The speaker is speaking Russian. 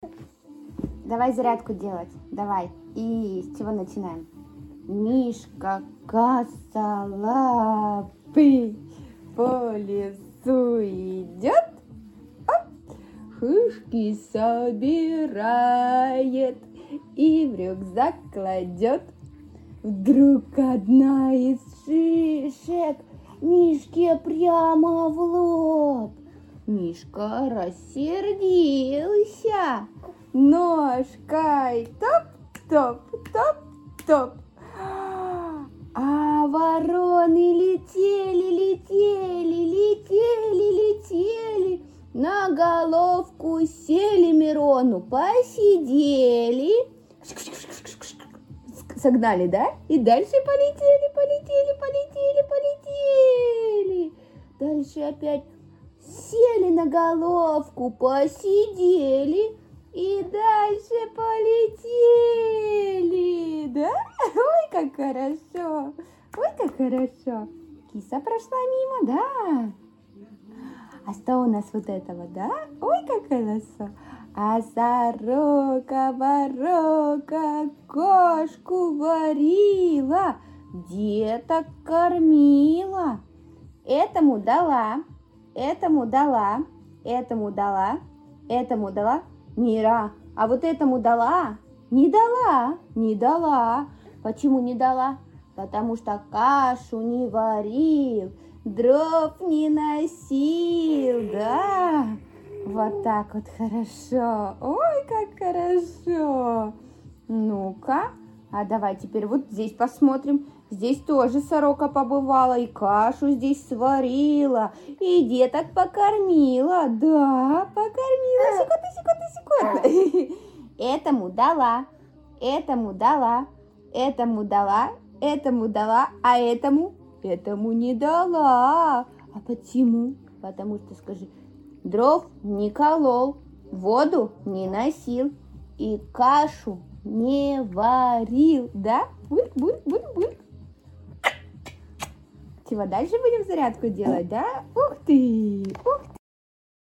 Давай зарядку делать. Давай. И с чего начинаем? Мишка косолапый по лесу идет, шишки собирает и в рюкзак кладет. Вдруг одна из шишек Мишке прямо в лоб. Мишка рассердился, ножкой топ-топ-топ-топ. А вороны летели, на головку сели Мирону, посидели, согнали, да? И дальше полетели. Дальше опять сели на головку, посидели и дальше полетели, да? Ой, как хорошо, Киса прошла мимо, да? А что у нас вот этого, да? Ой, как хорошо. А сорока, ворока, кошку варила, деток кормила. Этому дала, Мира. А вот этому дала? Не дала. Почему не дала? Потому что кашу не варил, дров не носил, да? Вот так вот хорошо. Ой, как хорошо. Ну-ка, а давай теперь вот здесь посмотрим. Здесь тоже сорока побывала, и кашу здесь сварила, и деток покормила. Да, покормила. Секунду. Этому дала, а этому не дала. А почему? Потому что, скажи, дров не колол, воду не носил и кашу не варил, да? Буль. Чего, дальше будем зарядку делать, да? Ух ты!